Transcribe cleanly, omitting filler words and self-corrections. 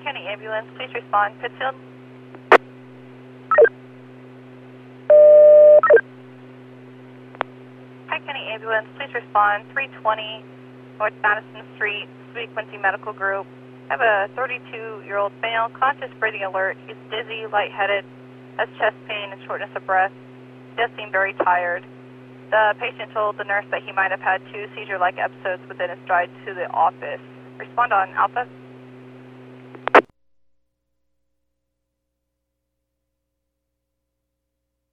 County Ambulance, please respond. Pittsfield. Pike County Ambulance, please respond. 320 North Madison Street, Sweet Quincy Medical Group. I have a 32-year-old male, conscious breathing alert. He's dizzy, lightheaded, has chest pain and shortness of breath. He does seem very tired. The patient told the nurse that he might have had 2 seizure-like episodes within his stride to the office. Respond on Alpha.